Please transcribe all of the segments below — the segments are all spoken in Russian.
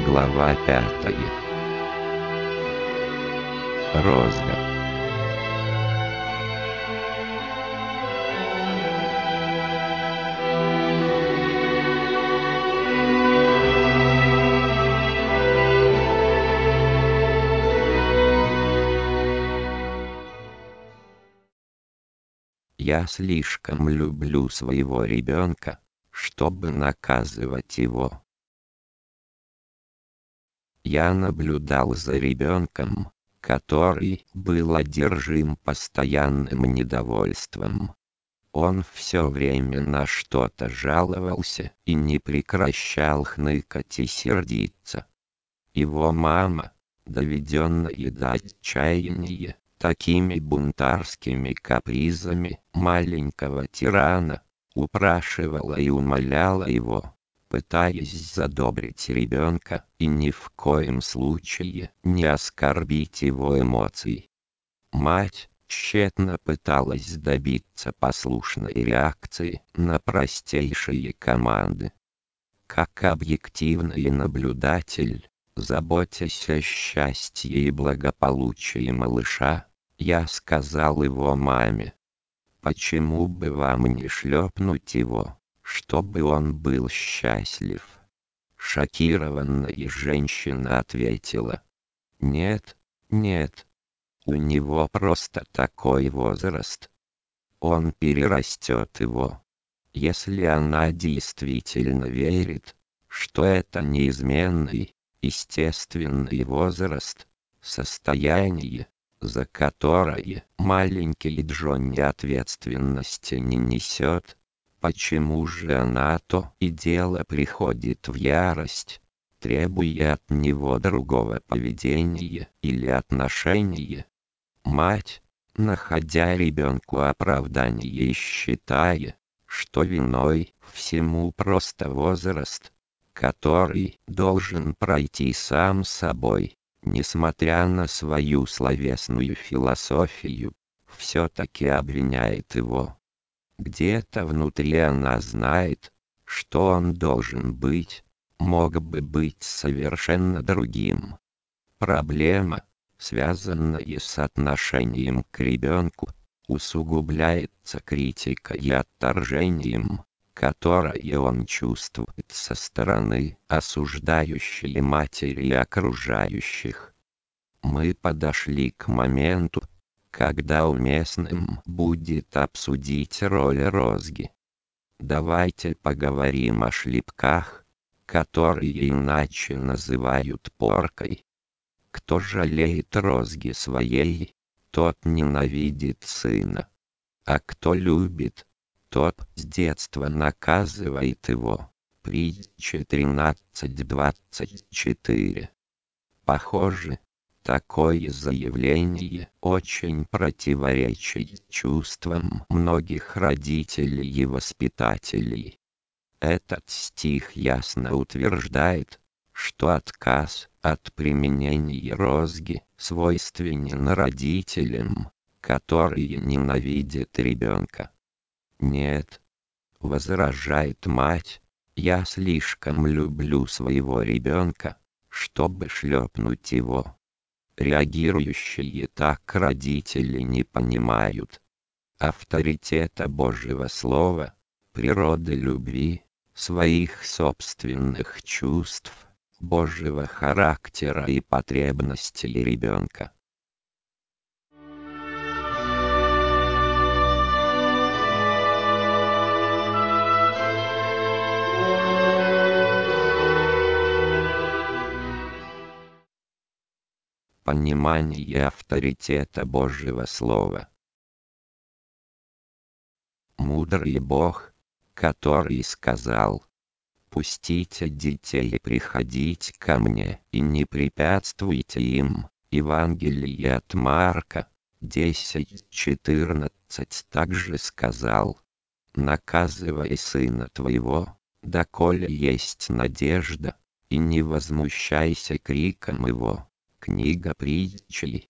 Глава 5. Розга. Я слишком люблю своего ребенка, чтобы наказывать его. Я наблюдал за ребенком, который был одержим постоянным недовольством. Он все время на что-то жаловался и не прекращал хныкать и сердиться. Его мама, доведенная до отчаяния такими бунтарскими капризами маленького тирана, упрашивала и умоляла его, пытаясь задобрить ребенка и ни в коем случае не оскорбить его эмоций. Мать тщетно пыталась добиться послушной реакции на простейшие команды. Как объективный наблюдатель, заботясь о счастье и благополучии малыша, я сказал его маме: «Почему бы вам не шлепнуть его, чтобы он был счастлив?» Шокированная женщина ответила: «Нет, нет, у него просто такой возраст. Он перерастет его». Если она действительно верит, что это неизменный, естественный возраст, состояние, за которое маленький Джонни ответственности не несет, почему же она то и дело приходит в ярость, требуя от него другого поведения или отношения? Мать, находя ребенку оправдание и считая, что виной всему просто возраст, который должен пройти сам собой, несмотря на свою словесную философию, все-таки обвиняет его. Где-то внутри она знает, что он должен быть, мог бы быть совершенно другим. Проблема, связанная с отношением к ребенку, усугубляется критикой и отторжением, которое он чувствует со стороны осуждающей матери и окружающих. Мы подошли к моменту, когда уместным будет обсудить роль розги. Давайте поговорим о шлепках, которые иначе называют поркой. Кто жалеет розги своей, тот ненавидит сына. А кто любит, тот с детства наказывает его. Притча 13:24. Похоже, такое заявление очень противоречит чувствам многих родителей и воспитателей. Этот стих ясно утверждает, что отказ от применения розги свойственен родителям, которые ненавидят ребенка. «Нет», — возражает мать, — «я слишком люблю своего ребенка, чтобы шлепнуть его». Реагирующие так родители не понимают авторитета Божьего Слова, природы любви, своих собственных чувств, Божьего характера и потребностей ребенка. Понимание авторитета Божьего Слова. Мудрый Бог, который сказал: «Пустите детей приходить ко мне и не препятствуйте им». Евангелие от Марка 10:14 также сказал: «Наказывай сына твоего, доколе есть надежда, и не возмущайся криком его». Книга Притчей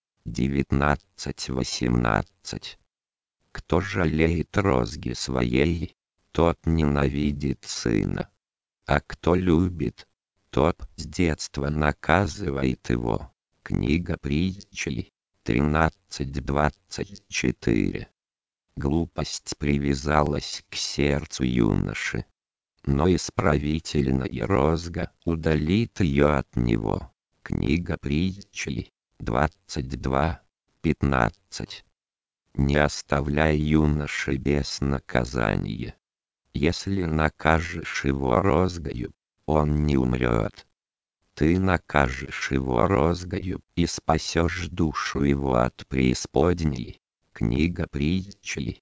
19:18. Кто жалеет розги своей, тот ненавидит сына. А кто любит, тот с детства наказывает его. Книга Притчей 13:24. Глупость привязалась к сердцу юноши, но исправительная розга удалит ее от него. Книга Притчей 22:15. Не оставляй юноши без наказания. Если накажешь его розгою, он не умрет. Ты накажешь его розгою и спасешь душу его от преисподней. Книга Притчей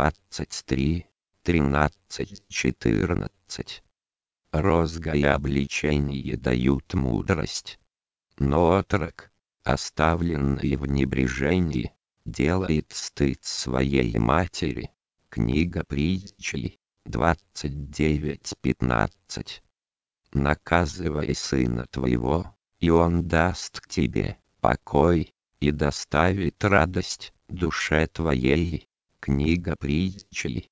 23:13-14. Розга и обличение дают мудрость, но отрок, оставленный в небрежении, делает стыд своей матери. Книга Притчей 29:15. Наказывай сына твоего, и он даст тебе покой и доставит радость душе твоей. Книга Притчей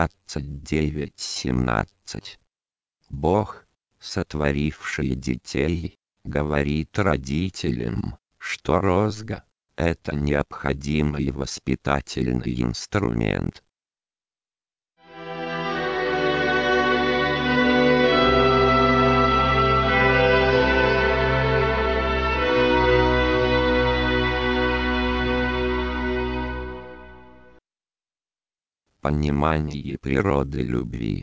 29:17. Бог, сотворивший детей, говорит родителям, что розга — это необходимый воспитательный инструмент. Понимание природы любви.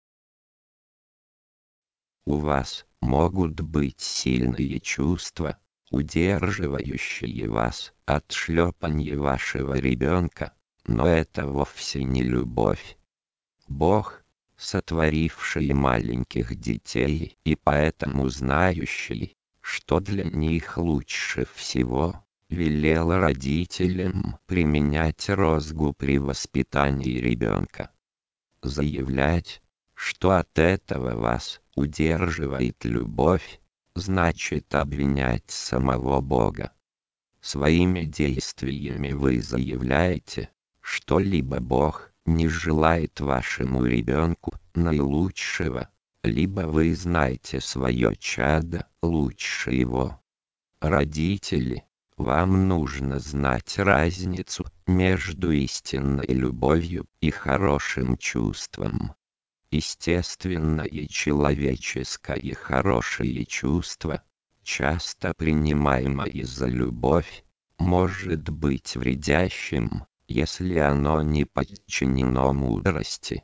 У вас могут быть сильные чувства, удерживающие вас от шлепанья вашего ребенка, но это вовсе не любовь. Бог, сотворивший маленьких детей и поэтому знающий, что для них лучше всего, велел родителям применять розгу при воспитании ребенка. Заявлять, что от этого вас удерживает любовь, значит обвинять самого Бога. Своими действиями вы заявляете, что либо Бог не желает вашему ребенку наилучшего, либо вы знаете свое чадо лучше его. Родители, вам нужно знать разницу между истинной любовью и хорошим чувством. Естественное человеческое хорошее чувство, часто принимаемое за любовь, может быть вредящим, если оно не подчинено мудрости.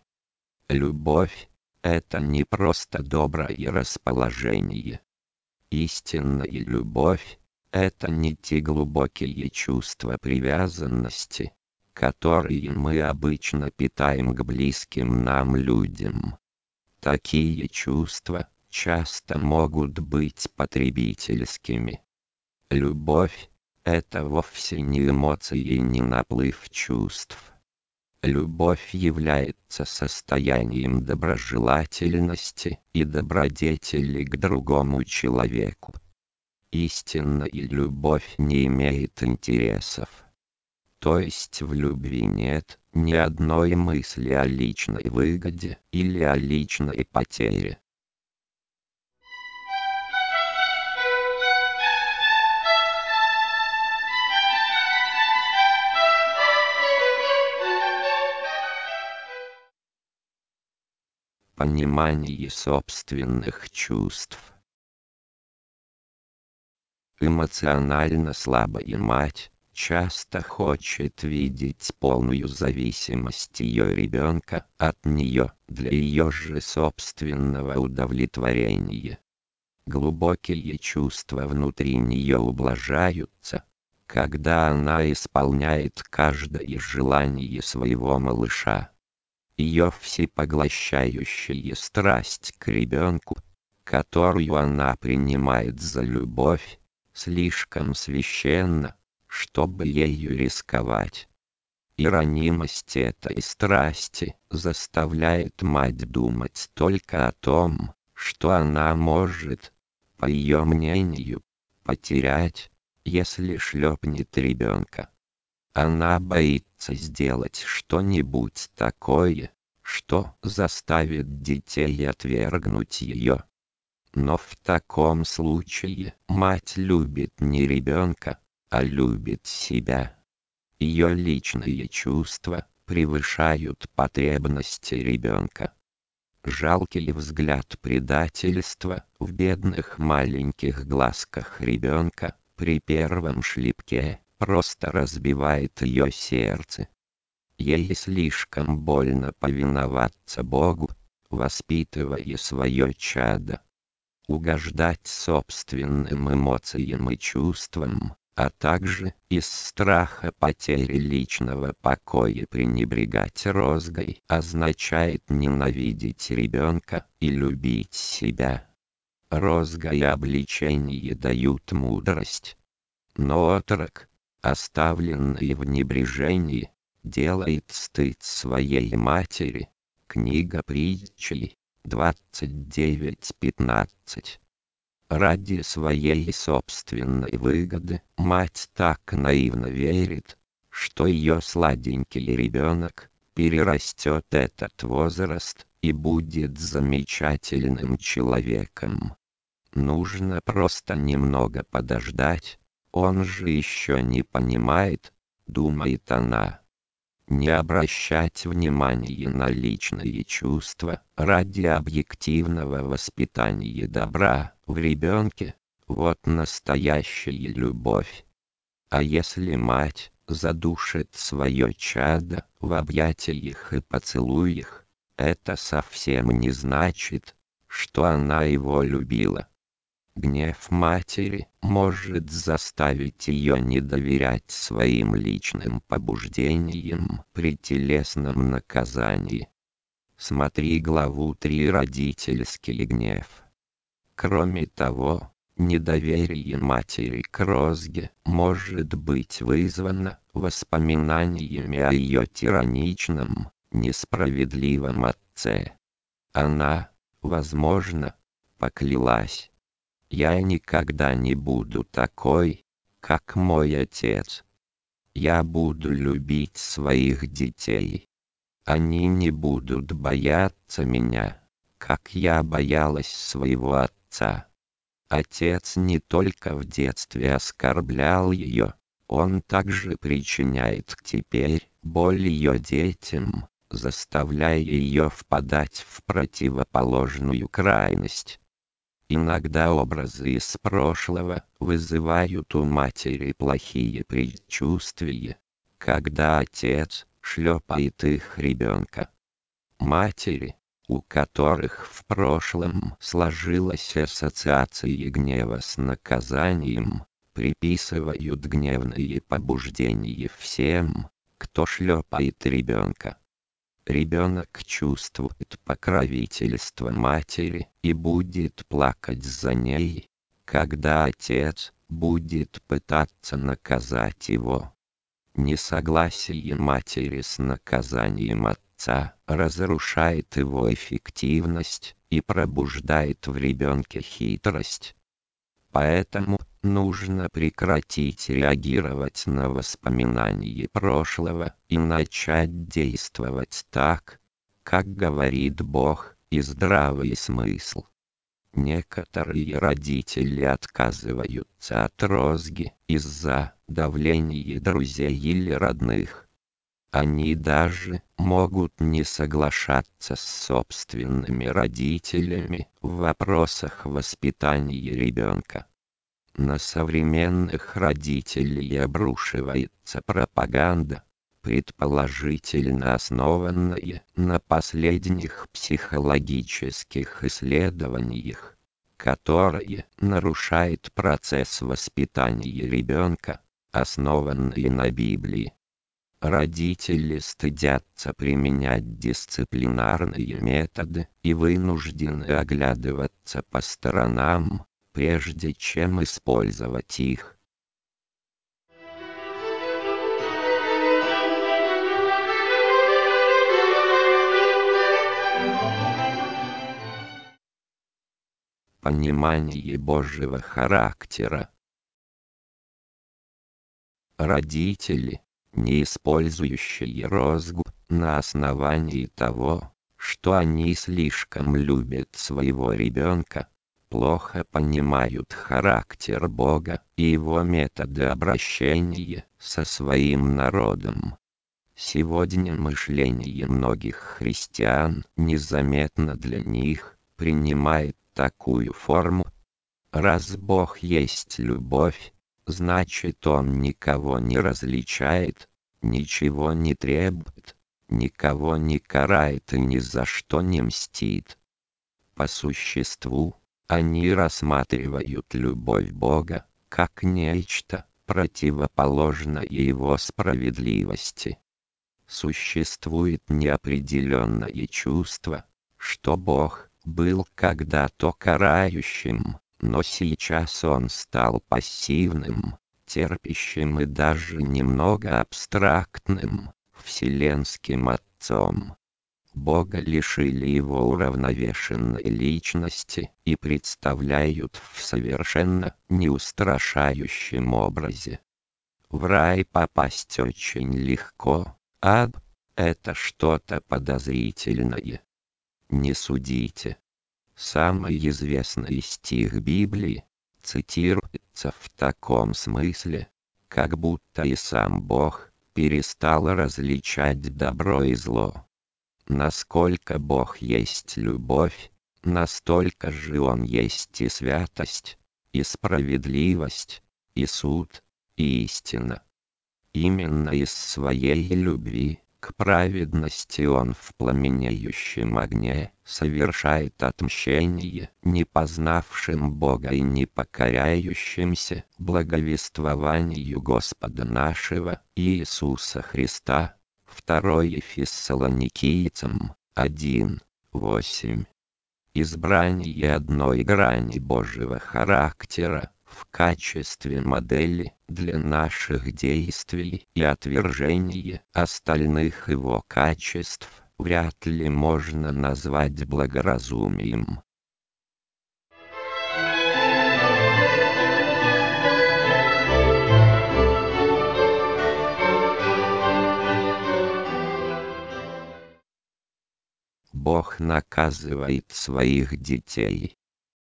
Любовь — это не просто доброе расположение. Истинная любовь — это не те глубокие чувства привязанности, которые мы обычно питаем к близким нам людям. Такие чувства часто могут быть потребительскими. Любовь — это вовсе не эмоции и не наплыв чувств. Любовь является состоянием доброжелательности и добродетели к другому человеку. Истинная любовь не имеет интересов. То есть в любви нет ни одной мысли о личной выгоде или о личной потере. Понимание собственных чувств. Эмоционально слабая мать часто хочет видеть полную зависимость ее ребенка от нее для ее же собственного удовлетворения. Глубокие чувства внутри нее ублажаются, когда она исполняет каждое желание своего малыша. Ее всепоглощающая страсть к ребенку, которую она принимает за любовь, слишком священна, чтобы ею рисковать. И ранимость этой страсти заставляет мать думать только о том, что она может, по ее мнению, потерять, если шлепнет ребенка. Она боится сделать что-нибудь такое, что заставит детей отвергнуть ее. Но в таком случае мать любит не ребенка, а любит себя. Ее личные чувства превышают потребности ребенка. Жалкий взгляд предательства в бедных маленьких глазках ребенка при первом шлепке просто разбивает ее сердце. Ей слишком больно повиноваться Богу, воспитывая свое чадо. Угождать собственным эмоциям и чувствам, а также из страха потери личного покоя пренебрегать розгой, означает ненавидеть ребенка и любить себя. Розга и обличение дают мудрость. Но отрок, оставленный в небрежении, делает стыд своей матери. Книга Притчей 29:15. Ради своей собственной выгоды мать так наивно верит, что ее сладенький ребенок перерастет этот возраст и будет замечательным человеком. Нужно просто немного подождать, он же еще не понимает, думает она. Не обращать внимания на личные чувства ради объективного воспитания добра в ребенке – вот настоящая любовь. А если мать задушит свое чадо в объятиях и поцелуях, это совсем не значит, что она его любила. Гнев матери может заставить ее не доверять своим личным побуждениям при телесном наказании. Смотри главу 3 «Родительский гнев». Кроме того, недоверие матери к розге может быть вызвано воспоминаниями о ее тираничном, несправедливом отце. Она, возможно, поклялась: «Я никогда не буду такой, как мой отец. Я буду любить своих детей. Они не будут бояться меня, как я боялась своего отца». Отец не только в детстве оскорблял ее, он также причиняет теперь боль ее детям, заставляя ее впадать в противоположную крайность. Иногда образы из прошлого вызывают у матери плохие предчувствия, когда отец шлепает их ребенка. Матери, у которых в прошлом сложилась ассоциация гнева с наказанием, приписывают гневные побуждения всем, кто шлепает ребенка. Ребенок чувствует покровительство матери и будет плакать за ней, когда отец будет пытаться наказать его. Несогласие матери с наказанием отца разрушает его эффективность и пробуждает в ребенке хитрость. Поэтому нужно прекратить реагировать на воспоминания прошлого и начать действовать так, как говорит Бог и здравый смысл. Некоторые родители отказываются от розги из-за давления друзей или родных. Они даже могут не соглашаться с собственными родителями в вопросах воспитания ребенка. На современных родителей обрушивается пропаганда, предположительно основанная на последних психологических исследованиях, которая нарушает процесс воспитания ребенка, основанный на Библии. Родители стыдятся применять дисциплинарные методы и вынуждены оглядываться по сторонам, прежде чем использовать их. Понимание Божьего характера. Родители, не использующие розгу на основании того, что они слишком любят своего ребенка, плохо понимают характер Бога и его методы обращения со своим народом. Сегодня мышление многих христиан незаметно для них принимает такую форму. Раз Бог есть любовь, значит Он никого не различает, ничего не требует, никого не карает и ни за что не мстит. По существу, они рассматривают любовь Бога как нечто противоположное Его справедливости. Существует неопределенное чувство, что Бог был когда-то карающим, но сейчас Он стал пассивным, терпящим и даже немного абстрактным, вселенским Отцом. Бога лишили Его уравновешенной личности и представляют в совершенно неустрашающем образе. В рай попасть очень легко, ад — это что-то подозрительное. Не судите. Самый известный стих Библии цитируется в таком смысле, как будто и сам Бог перестал различать добро и зло. Насколько Бог есть любовь, настолько же Он есть и святость, и справедливость, и суд, и истина. Именно из своей любви к праведности Он в пламенеющем огне совершает отмщение не познавшим Бога и не покоряющимся благовествованию Господа нашего Иисуса Христа. 2 Фессалоникийцам 1:8. Избрание одной грани Божьего характера в качестве модели для наших действий и отвержение остальных его качеств вряд ли можно назвать благоразумием. Бог наказывает своих детей.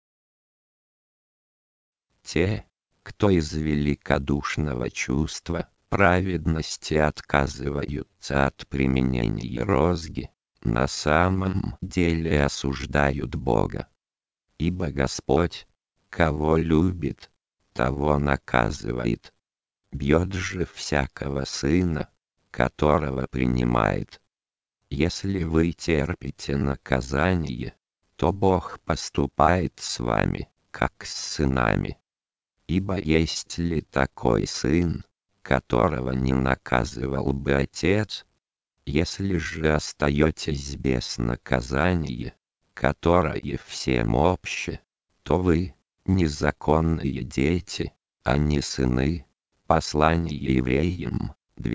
Те, кто из великодушного чувства праведности отказываются от применения розги, на самом деле осуждают Бога. Ибо Господь, кого любит, того наказывает. Бьет же всякого сына, которого принимает. Если вы терпите наказание, то Бог поступает с вами, как с сынами. Ибо есть ли такой сын, которого не наказывал бы отец? Если же остаетесь без наказания, которое всем обще, то вы — незаконные дети, а не сыны. Послание Евреям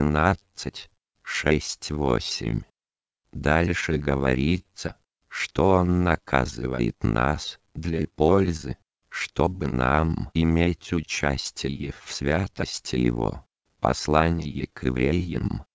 12:6-8. Дальше говорится, что Он наказывает нас для пользы, чтобы нам иметь участие в святости Его. Послание к Евреям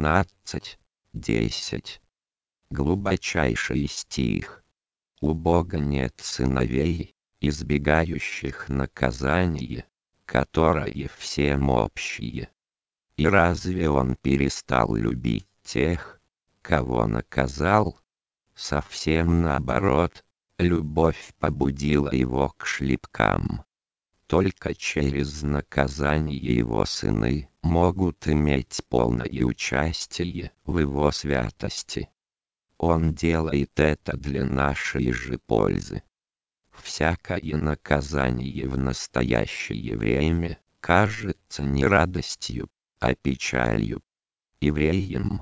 12:10. Глубочайший стих. У Бога нет сыновей, избегающих наказания, которое всем общее. И разве Он перестал любить тех, кого наказал? Совсем наоборот, любовь побудила Его к шлепкам. Только через наказание Его сыны могут иметь полное участие в Его святости. Он делает это для нашей же пользы. Всякое наказание в настоящее время кажется не радостью, а печалью. Евреям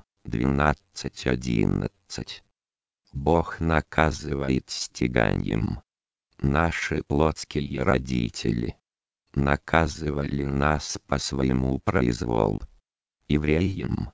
12:11. Бог наказывает стяганием. Наши плотские родители наказывали нас по своему произволу. Евреям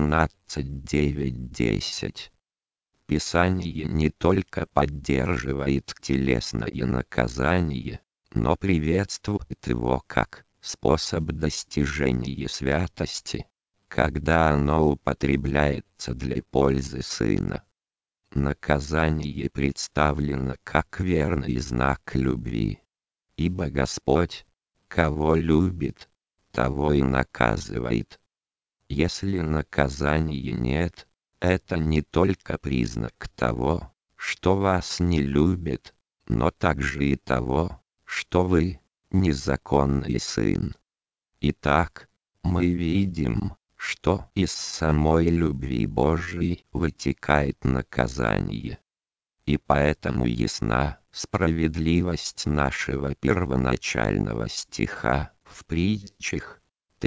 12:9-10. Писание не только поддерживает телесное наказание, но приветствует его как способ достижения святости, когда оно употребляется для пользы Сына. наказание представлено как верный знак любви. Ибо Господь, кого любит, того и наказывает. Если наказания нет, это не только признак того, что вас не любят, но также и того, что вы незаконный сын. Итак, мы видим, что из самой любви Божией вытекает наказание. И поэтому ясна справедливость нашего первоначального стиха в притчах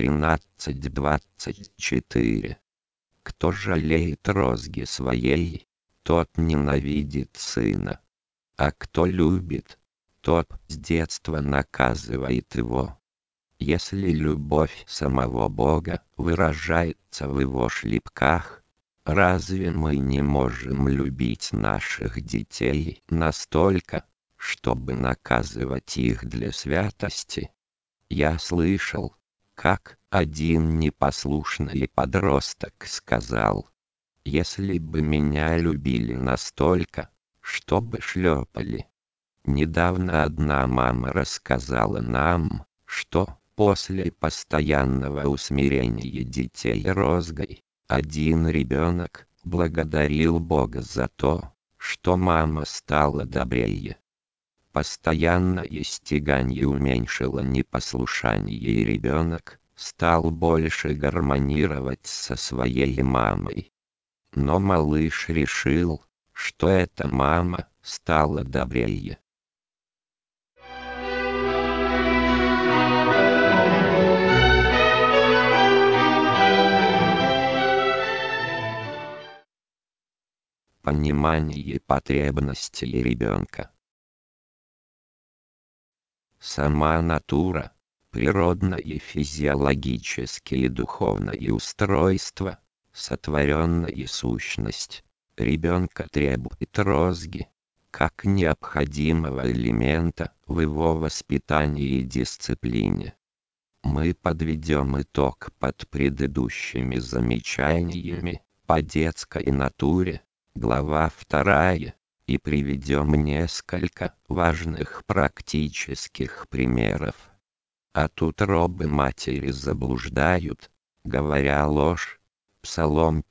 13:24. Кто жалеет розги своей, тот ненавидит сына. А кто любит, тот с детства наказывает его. Если любовь самого Бога выражается в его шлепках, разве мы не можем любить наших детей настолько, чтобы наказывать их для святости? Я слышал, как один непослушный подросток сказал: «Если бы меня любили настолько, чтобы шлепали». Недавно одна мама рассказала нам, что после постоянного усмирения детей розгой, один ребенок благодарил Бога за то, что мама стала добрее. Постоянное стиганье уменьшило непослушание, и ребенок стал больше гармонировать со своей мамой. Но малыш решил, что эта мама стала добрее. Понимание потребностей ребенка. Сама натура, природное, физиологическое и духовное устройство, сотворенная сущность ребенка требует розги, как необходимого элемента в его воспитании и дисциплине. Мы подведем итог под предыдущими замечаниями по детской натуре, глава 2, и приведем несколько важных практических примеров. От утробы матери заблуждают, говоря ложь. Псалом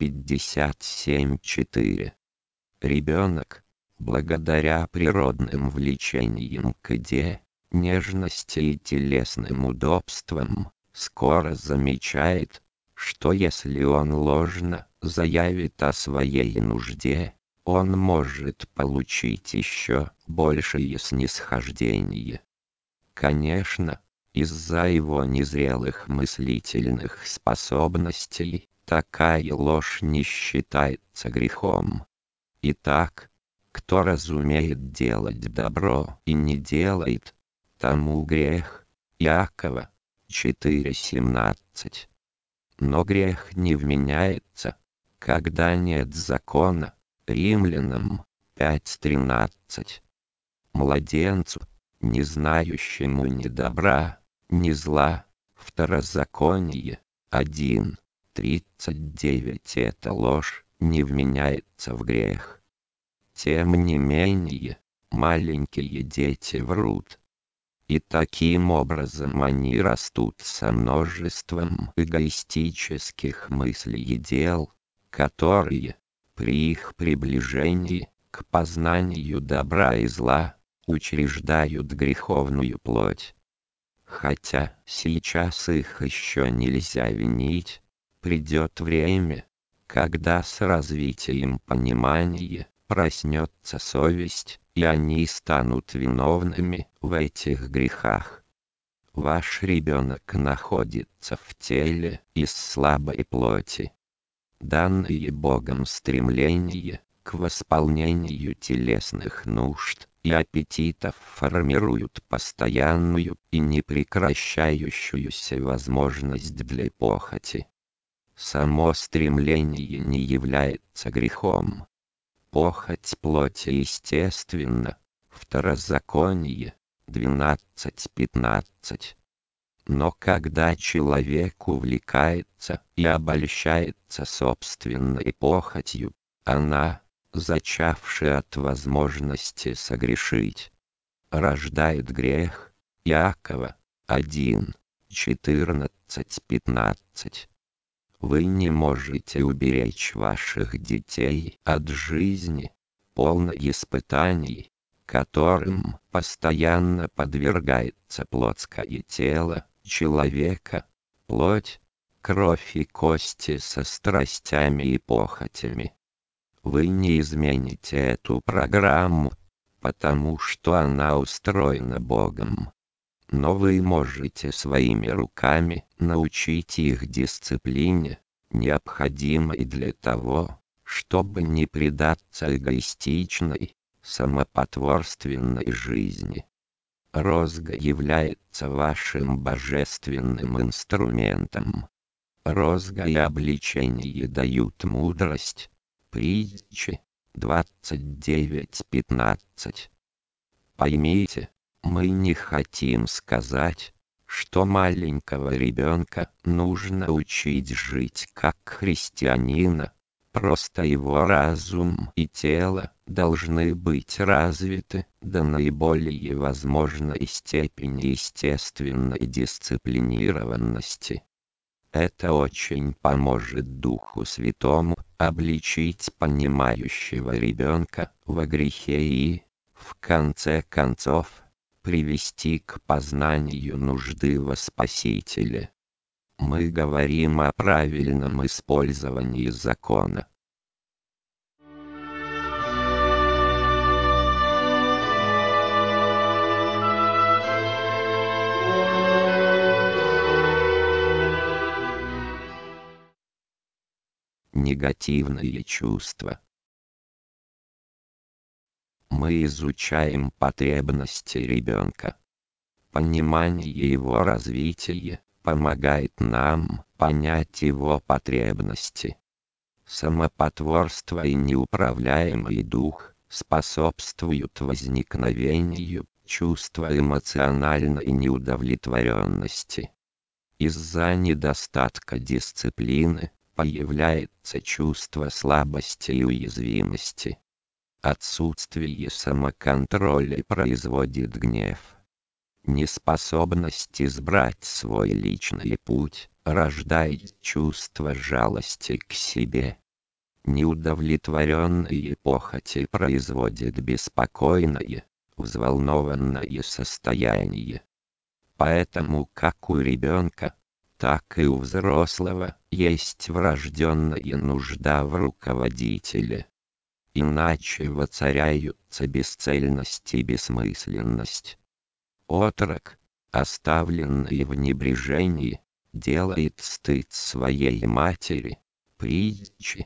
57:4. Ребенок, благодаря природным влечениям к еде, нежности и телесным удобствам, скоро замечает, что если он ложно заявит о своей нужде, он может получить еще большее снисхождение. Конечно, из-за его незрелых мыслительных способностей, такая ложь не считается грехом. Итак, кто разумеет делать добро и не делает, тому грех. Иакова 4:17. Но грех не вменяется, когда нет закона. Римлянам 5:13. Младенцу, не знающему ни добра, ни зла, Второзаконие 1:39. Эта ложь не вменяется в грех. Тем не менее, маленькие дети врут. И таким образом они растут со множеством эгоистических мыслей и дел, которые, при их приближении к познанию добра и зла, учреждают греховную плоть. Хотя сейчас их еще нельзя винить, придет время, когда с развитием понимания проснется совесть, и они станут виновными в этих грехах. Ваш ребенок находится в теле из слабой плоти. Данные Богом стремление к восполнению телесных нужд и аппетитов формируют постоянную и непрекращающуюся возможность для похоти. Само стремление не является грехом. Похоть плоти естественна. Второзаконие 12:15. Но когда человек увлекается и обольщается собственной похотью, она, зачавший от возможности согрешить, рождает грех. Иакова 1, 14-15. Вы не можете уберечь ваших детей от жизни, полной испытаний, которым постоянно подвергается плотское тело человека, плоть, кровь и кости со страстями и похотями. Вы не измените эту программу, потому что она устроена Богом. Но вы можете своими руками научить их дисциплине, необходимой для того, чтобы не предаться эгоистичной, самопотворственной жизни. Розга является вашим божественным инструментом. Розга и обличение дают мудрость. Притчи 29:15. Поймите, мы не хотим сказать, что маленького ребенка нужно учить жить как христианина. Просто его разум и тело должны быть развиты до наиболее возможной степени естественной дисциплинированности. Это очень поможет Духу Святому обличить понимающего ребенка во грехе и, в конце концов, привести к познанию нужды во Спасителе. Мы говорим о правильном использовании закона. Негативные чувства. Мы изучаем потребности ребенка. Понимание его развития помогает нам понять его потребности. Самопотворство и неуправляемый дух способствуют возникновению чувства эмоциональной неудовлетворенности. Из-за недостатка дисциплины появляется чувство слабости и уязвимости. Отсутствие самоконтроля производит гнев. Неспособность избрать свой личный путь рождает чувство жалости к себе. Неудовлетворенные похоти производят беспокойное, взволнованное состояние. Поэтому как у ребенка, так и у взрослого есть врожденная нужда в руководителе. Иначе воцаряются бесцельность и бессмысленность. Отрок, оставленный в небрежении, делает стыд своей матери. Притчи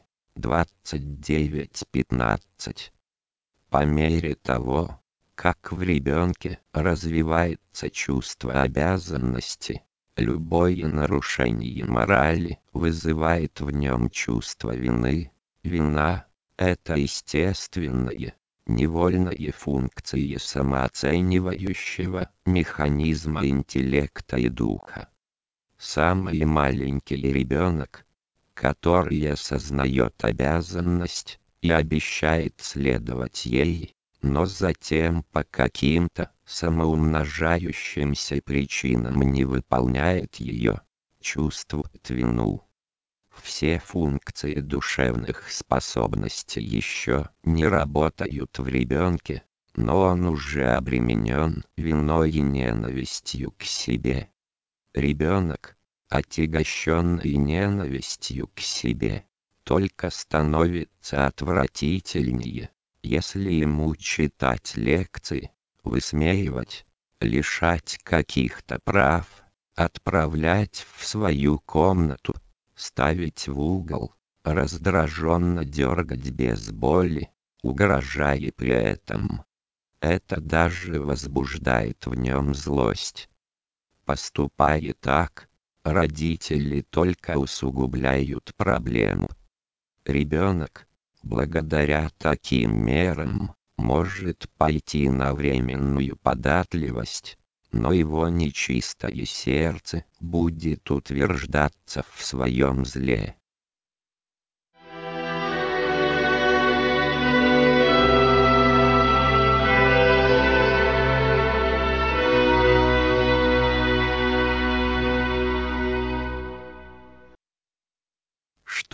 29:15. По мере того, как в ребенке развивается чувство обязанности, любое нарушение морали вызывает в нем чувство вины. Вина — это естественная, невольная функция самооценивающего механизма интеллекта и духа. Самый маленький ребенок, который осознает обязанность и обещает следовать ей, но затем по каким-то самоумножающимся причинам не выполняет ее, чувствует вину. Все функции душевных способностей еще не работают в ребенке, но он уже обременен виной и ненавистью к себе. Ребенок, отягощенный ненавистью к себе, только становится отвратительнее, если ему читать лекции, высмеивать, лишать каких-то прав, отправлять в свою комнату, ставить в угол, раздраженно дергать без боли, угрожая при этом. Это даже возбуждает в нем злость. Поступая так, родители только усугубляют проблему. Ребенок, благодаря таким мерам, может пойти на временную податливость, но его нечистое сердце будет утверждаться в своем зле.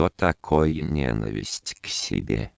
что такое ненависть к себе.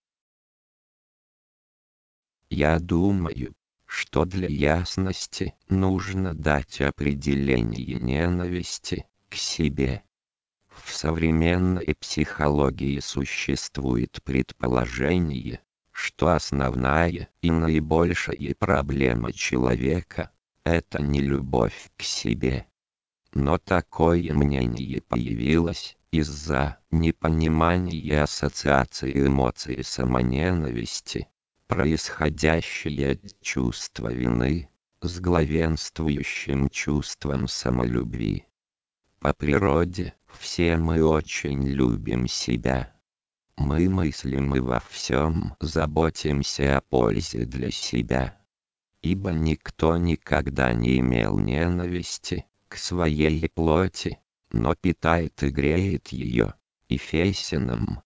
Я думаю, что для ясности нужно дать определение ненависти к себе. В современной психологии существует предположение, что основная и наибольшая проблема человека – это не любовь к себе. Но такое мнение появилось из-за непонимания ассоциации эмоций самоненависти, происходящей от чувства вины, с главенствующим чувством самолюбви. По природе, все мы очень любим себя. Мы мыслим и во всем заботимся о пользе для себя. Ибо никто никогда не имел ненависти к своей плоти, но питает и греет ее. Ефесянам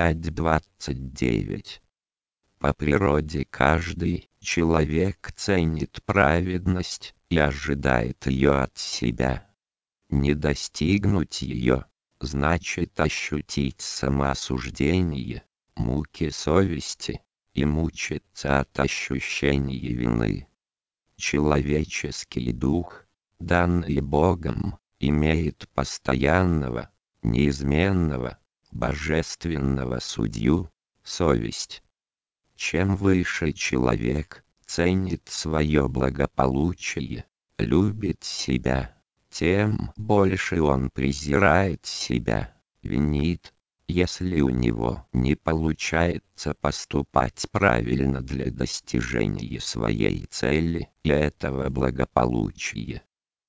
5:29. По природе каждый человек ценит праведность и ожидает ее от себя. Не достигнуть ее значит ощутить самоосуждение, муки совести и мучиться от ощущения вины. Человеческий дух, данный Богом, имеет постоянного, неизменного, божественного судью, совесть. Чем выше человек ценит свое благополучие, любит себя, тем больше он презирает себя, винит, если у него не получается поступать правильно для достижения своей цели и этого благополучия.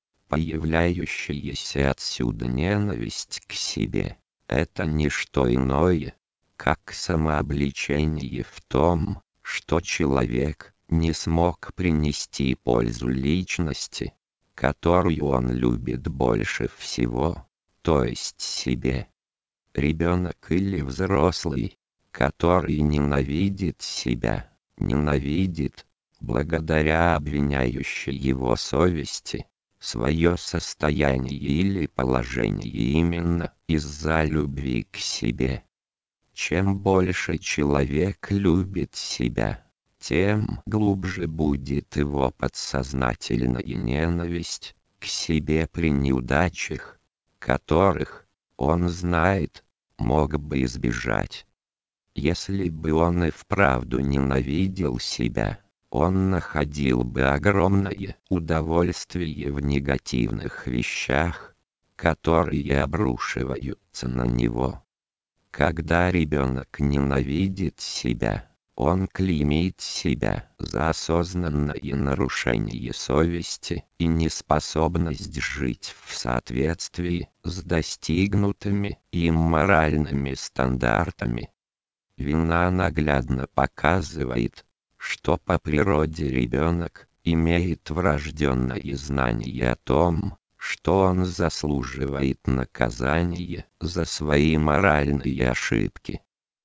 Появляющаяся отсюда ненависть к себе – это не что иное, как самообличение в том, что человек не смог принести пользу личности, которую он любит больше всего, то есть себе. Ребенок или взрослый, который ненавидит себя, ненавидит, благодаря обвиняющей его совести, свое состояние или положение именно из-за любви к себе. Чем больше человек любит себя, тем глубже будет его подсознательная ненависть к себе при неудачах, которых, он знает, мог бы избежать. Если бы он и вправду ненавидел себя, он находил бы огромное удовольствие в негативных вещах, которые обрушиваются на него. Когда ребенок ненавидит себя, он клеймит себя за осознанное нарушение совести и неспособность жить в соответствии с достигнутыми им моральными стандартами. Вина наглядно показывает, что по природе ребенок имеет врожденное знание о том, что он заслуживает наказания за свои моральные ошибки.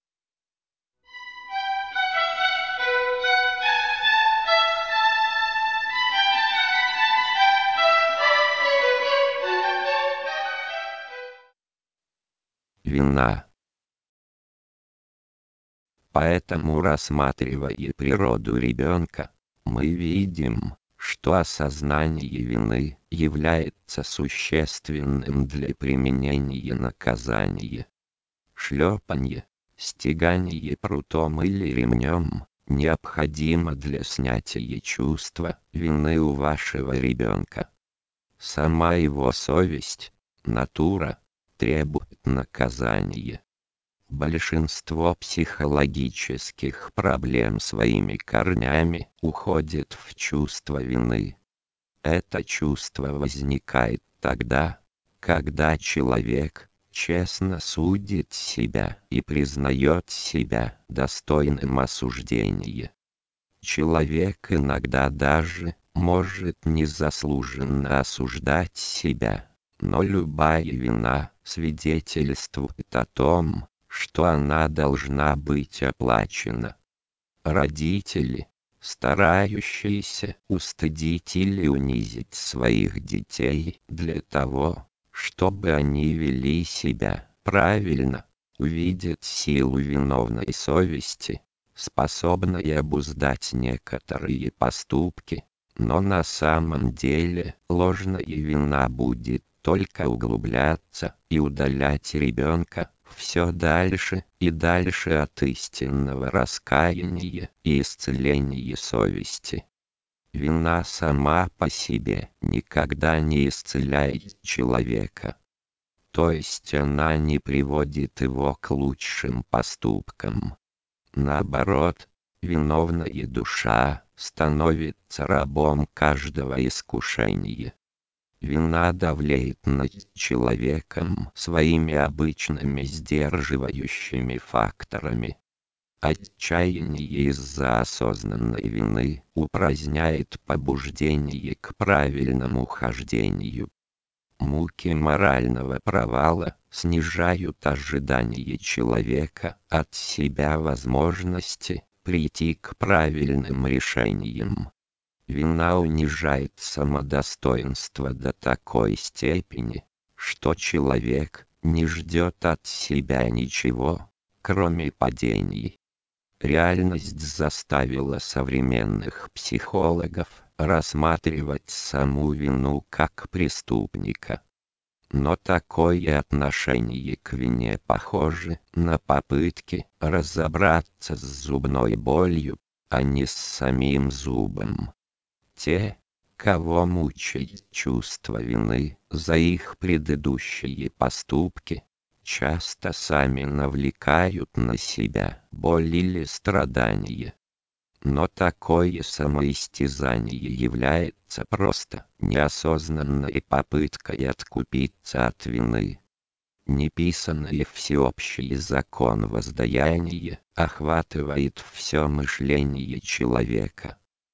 Вина. Поэтому, рассматривая природу ребенка, мы видим, что осознание вины является существенным для применения наказания. Шлепанье, стегание прутом или ремнем необходимо для снятия чувства вины у вашего ребенка. Сама его совесть, натура, требует наказания. Большинство психологических проблем своими корнями уходит в чувство вины. Это чувство возникает тогда, когда человек честно судит себя и признает себя достойным осуждения. Человек иногда даже может незаслуженно осуждать себя, но любая вина свидетельствует о том, что она должна быть оплачена. Родители, старающиеся устыдить или унизить своих детей для того, чтобы они вели себя правильно, увидит силу виновной совести, способной обуздать некоторые поступки, но на самом деле ложная вина будет только углубляться и удалять ребенка все дальше и дальше от истинного раскаяния и исцеления совести. Вина сама по себе никогда не исцеляет человека. То есть она не приводит его к лучшим поступкам. Наоборот, виновная душа становится рабом каждого искушения. Вина давлеет над человеком своими обычными сдерживающими факторами. Отчаяние из-за осознанной вины упраздняет побуждение к правильному хождению. Муки морального провала снижают ожидания человека от себя возможности прийти к правильным решениям. Вина унижает самодостоинство до такой степени, что человек не ждет от себя ничего, кроме падений. Реальность заставила современных психологов рассматривать саму вину как преступника. Но такое отношение к вине похоже на попытки разобраться с зубной болью, а не с самим зубом. Те, кого мучает чувство вины за их предыдущие поступки, часто сами навлекают на себя боль или страдания. Но такое самоистязание является просто неосознанной попыткой откупиться от вины. Неписанный всеобщий закон воздаяния охватывает все мышление человека.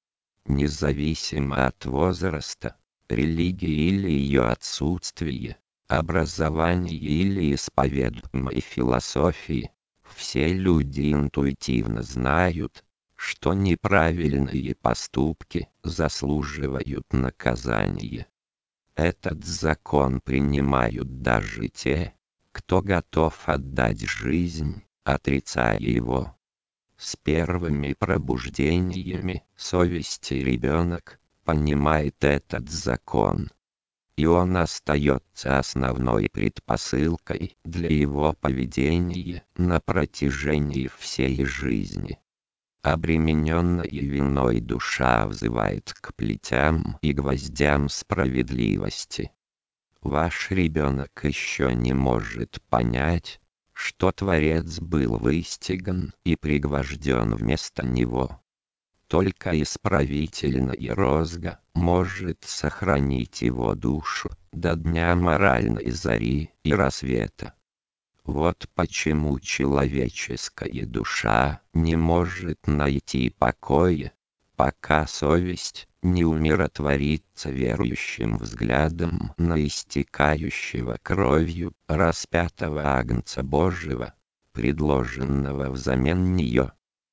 Независимо от возраста, религии или ее отсутствия, образования или исповедуемой философии, все люди интуитивно знают, что неправильные поступки заслуживают наказания. Этот закон принимают даже те, кто готов отдать жизнь, отрицая его. С первыми пробуждениями совести ребенок понимает этот закон, и он остается основной предпосылкой для его поведения на протяжении всей жизни. Обремененная виной душа взывает к плетям и гвоздям справедливости. Ваш ребенок еще не может понять, что Творец был выстиган и пригвожден вместо него. Только исправительная розга может сохранить его душу до дня моральной зари и рассвета. Вот почему человеческая душа не может найти покоя, пока совесть не умиротворится верующим взглядом на истекающего кровью распятого Агнца Божьего, предложенного взамен нее.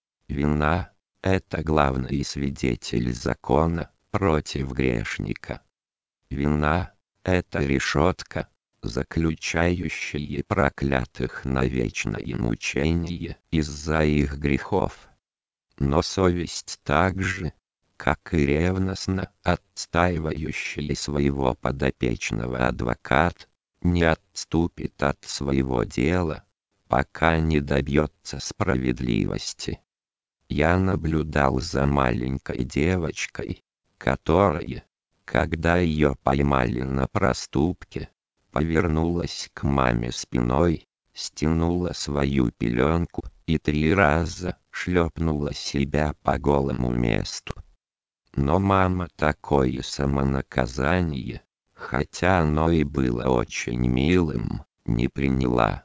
Вина — это главный свидетель закона против грешника. Вина — это решетка, заключающая проклятых на вечное мучение из-за их грехов. Но совесть так же, как и ревностно отстаивающий своего подопечного адвокат, не отступит от своего дела, пока не добьется справедливости. Я наблюдал за маленькой девочкой, которая, когда ее поймали на проступке, повернулась к маме спиной, стянула свою пеленку и 3 раза шлепнула себя по голому месту. Но мама такое самонаказание, хотя оно и было очень милым, не приняла.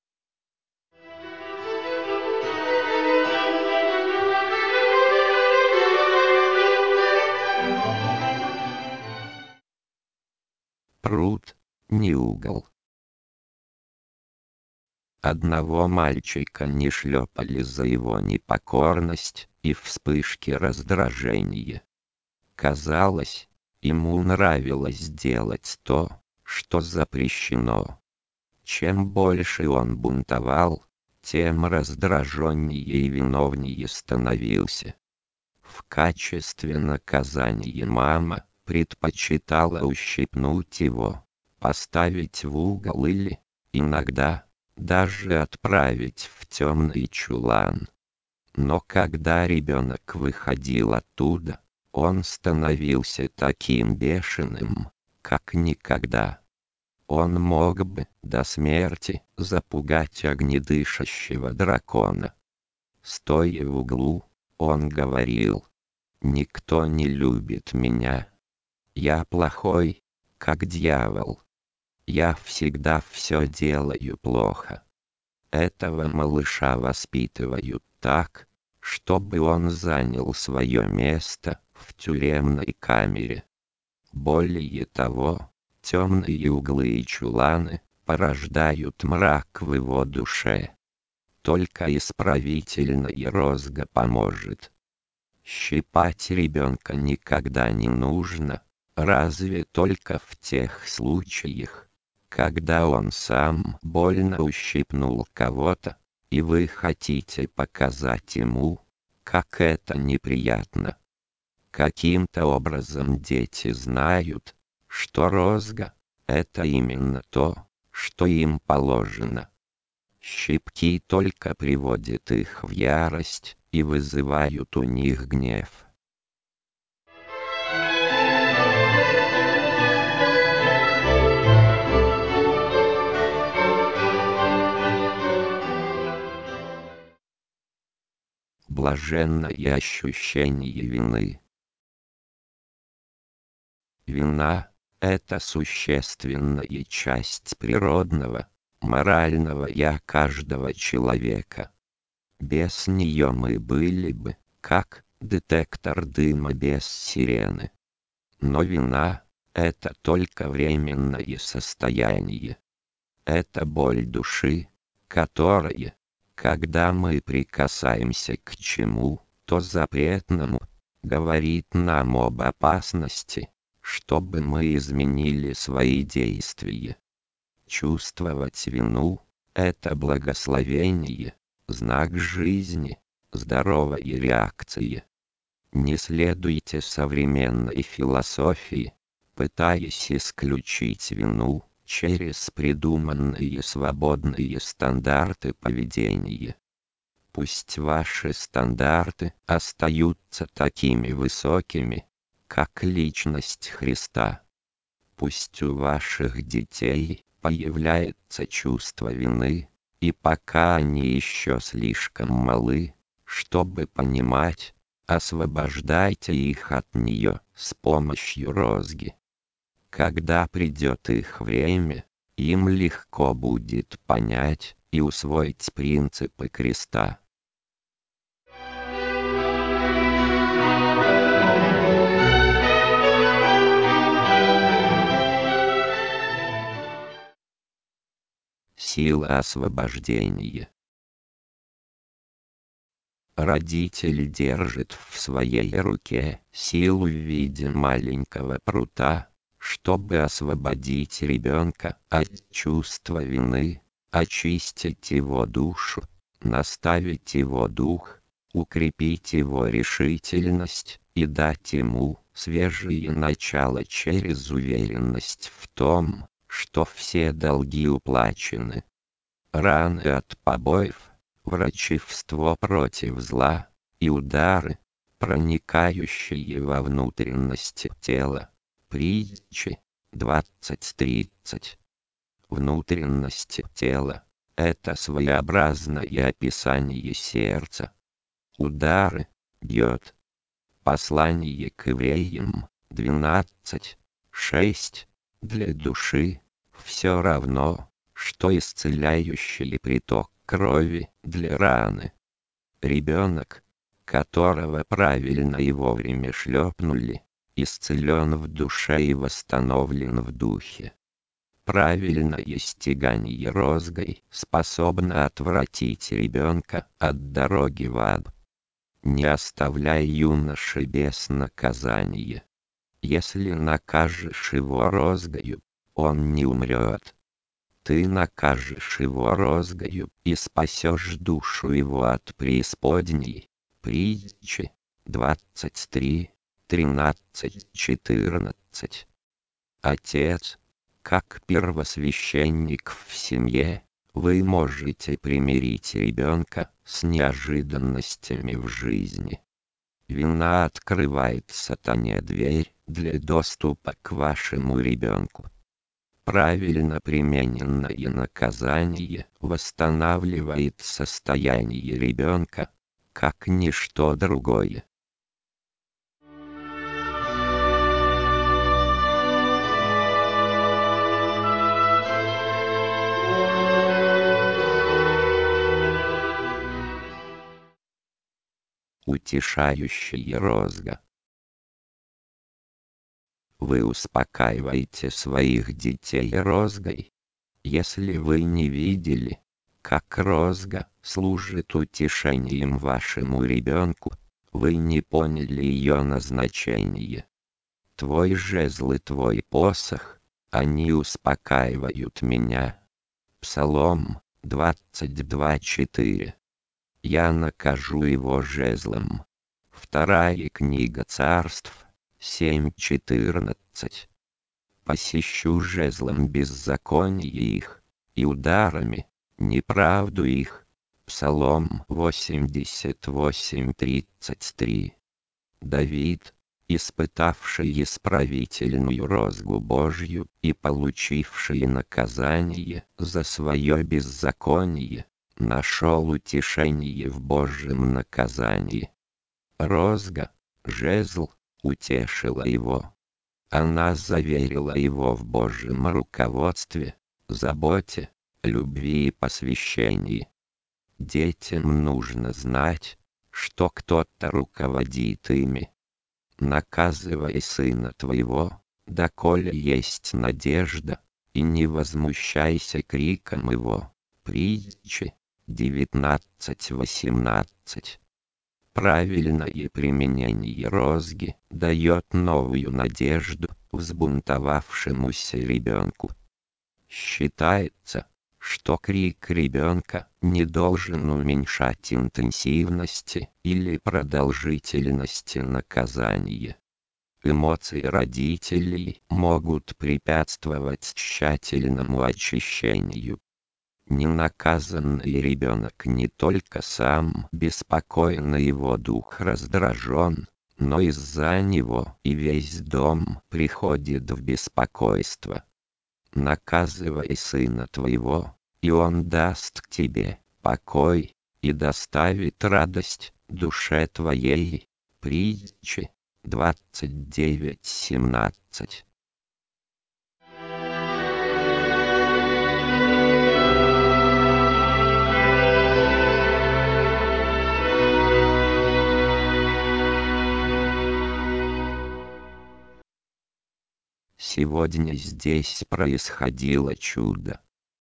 Пруд, не угол. Одного мальчика не шлепали за его непокорность и вспышки раздражения. Казалось, ему нравилось делать то, что запрещено. Чем больше он бунтовал, тем раздраженнее и виновнее становился. В качестве наказания мама предпочитала ущипнуть его, поставить в угол или, иногда, даже отправить в темный чулан. Но когда ребенок выходил оттуда, он становился таким бешеным, как никогда. Он мог бы до смерти запугать огнедышащего дракона. Стоя в углу, он говорил: «Никто не любит меня. Я плохой, как дьявол. Я всегда все делаю плохо». Этого малыша воспитывают так, чтобы он занял свое место в тюремной камере. Более того, темные углы и чуланы порождают мрак в его душе. Только исправительная розга поможет. Щипать ребенка никогда не нужно, разве только в тех случаях, когда он сам больно ущипнул кого-то, и вы хотите показать ему, как это неприятно. Каким-то образом дети знают, что розга — это именно то, что им положено. Щипки только приводят их в ярость и вызывают у них гнев. Блаженное ощущение вины. Вина — это существенная часть природного, морального «я» каждого человека. Без нее мы были бы, как детектор дыма без сирены. Но вина — это только временное состояние. Это боль души, которая, когда мы прикасаемся к чему-то запретному, говорит нам об опасности, чтобы мы изменили свои действия. Чувствовать вину — это благословение, знак жизни, здоровой реакции. Не следуйте современной философии, пытаясь исключить вину через придуманные свободные стандарты поведения. Пусть ваши стандарты остаются такими высокими, как личность Христа. Пусть у ваших детей появляется чувство вины, и пока они еще слишком малы, чтобы понимать, освобождайте их от нее с помощью розги. Когда придет их время, им легко будет понять и усвоить принципы креста. Сила освобождения. Родитель держит в своей руке силу в виде маленького прута, чтобы освободить ребенка от чувства вины, очистить его душу, наставить его дух, укрепить его решительность и дать ему свежее начало через уверенность в том, что все долги уплачены. Раны от побоев, врачевство против зла и удары, проникающие во внутренности тела. Притчи 20:30. Внутренности тела — это своеобразное описание сердца. Удары бьет. Послание к евреям 12:6. Для души все равно, что исцеляющий приток крови для раны. Ребенок, которого правильно и вовремя шлепнули, исцелен в душе и восстановлен в духе. Правильное стегание розгой способно отвратить ребенка от дороги в ад. Не оставляй юноши без наказания. Если накажешь его розгою, он не умрет. Ты накажешь его розгою и спасешь душу его от преисподней. Притчи 23, 13, 14. Отец, как первосвященник в семье, вы можете примирить ребенка с неожиданностями в жизни. Вина открывает сатане дверь для доступа к вашему ребенку. Правильно примененное наказание восстанавливает состояние ребенка, как ничто другое. Утешающая розга. Вы успокаиваете своих детей розгой. Если вы не видели, как розга служит утешением вашему ребенку, вы не поняли ее назначение. Твой жезл и твой посох, они успокаивают меня. Псалом 22:4. Я накажу его жезлом. Вторая книга Царств 7:14. Посещу жезлом беззаконие их, и ударами неправду их. Псалом 88:33. Давид, испытавший исправительную розгу Божью и получивший наказание за свое беззаконие, нашел утешение в Божьем наказании. Розга, жезл, утешила его. Она заверила его в Божьем руководстве, заботе, любви и посвящении. Детям нужно знать, что кто-то руководит ими. Наказывай сына твоего, доколе есть надежда, и не возмущайся криком его. Притчи 19:18. Правильное применение розги дает новую надежду взбунтовавшемуся ребенку. Считается, что крик ребенка не должен уменьшать интенсивности или продолжительности наказания. Эмоции родителей могут препятствовать тщательному очищению. Ненаказанный ребенок не только сам беспокоен, его дух раздражен, но из-за него и весь дом приходит в беспокойство. Наказывай сына твоего, и он даст тебе покой и доставит радость душе твоей. Притчи 29:17. Сегодня здесь происходило чудо.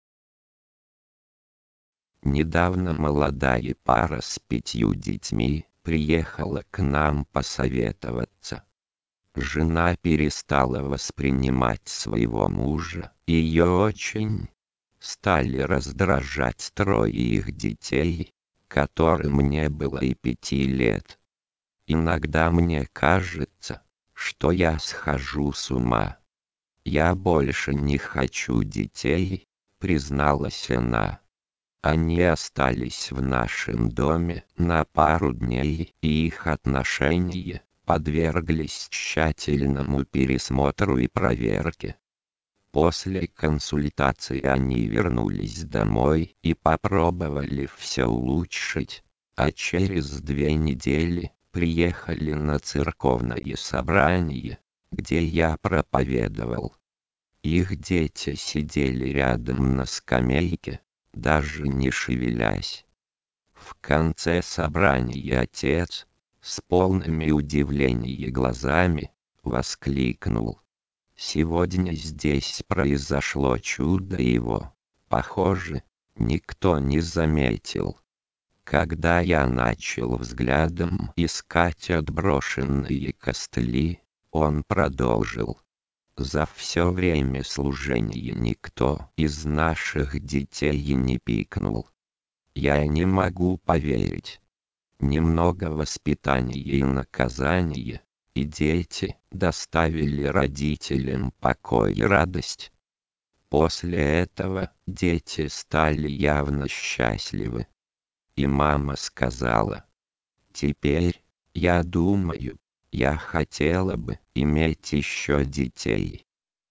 Недавно молодая пара с 5 детьми приехала к нам посоветоваться. Жена перестала воспринимать своего мужа, и ее очень стали раздражать 3 их детей, которым не было и 5 лет. Иногда мне кажется, что я схожу с ума. Я больше не хочу детей, призналась она. Они остались в нашем доме на пару дней, и их отношения подверглись тщательному пересмотру и проверке. После консультации они вернулись домой и попробовали все улучшить, а через 2 недели приехали на церковное собрание, где я проповедовал. Их дети сидели рядом на скамейке, даже не шевелясь. В конце собрания отец, с полными удивления глазами, воскликнул: «Сегодня здесь произошло чудо, его, похоже, никто не заметил». Когда я начал взглядом искать отброшенные костыли, он продолжил: За все время служения никто из наших детей не пикнул. Я не могу поверить. Немного воспитания и наказания, и дети доставили родителям покой и радость. После этого дети стали явно счастливы. И мама сказала: «Теперь, я думаю, я хотела бы иметь еще детей».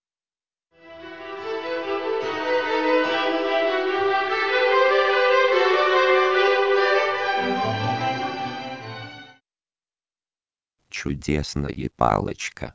Чудесная палочка.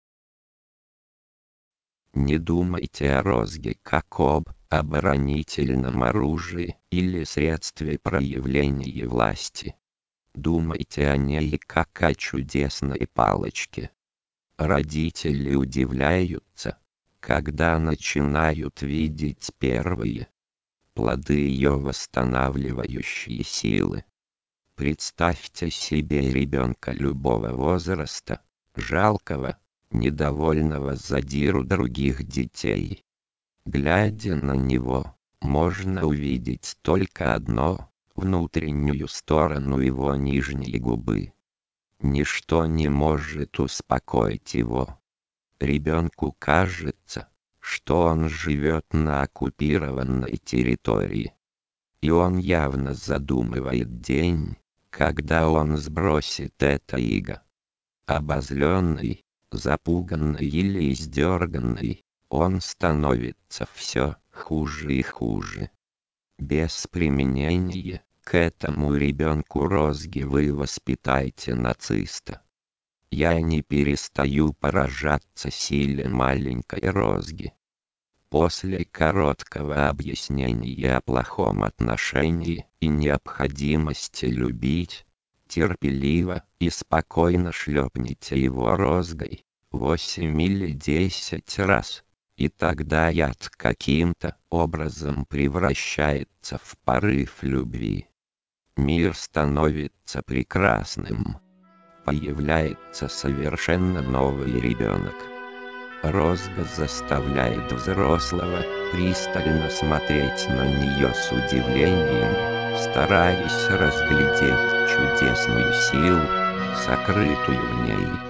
Не думайте о розге как об оборонительном оружии или средстве проявления власти. Думайте о ней как о чудесной палочке. Родители удивляются, когда начинают видеть первые плоды ее восстанавливающей силы. Представьте себе ребенка любого возраста, жалкого, недовольного задиру других детей. Глядя на него, можно увидеть только одно — внутреннюю сторону его нижней губы. Ничто не может успокоить его. Ребенку кажется, что он живет на оккупированной территории. И он явно задумывает день, когда он сбросит это иго. Обозленный, запуганный или издерганный, он становится все хуже и хуже. Без применения к этому ребенку розги вы воспитаете нациста. Я не перестаю поражаться силе маленькой розги. После короткого объяснения о плохом отношении и необходимости любить, терпеливо и спокойно шлепните его розгой 8 или 10 раз, и тогда яд каким-то образом превращается в порыв любви. Мир становится прекрасным. Появляется совершенно новый ребенок. Розга заставляет взрослого пристально смотреть на нее с удивлением, стараясь разглядеть чудесную силу, сокрытую в ней.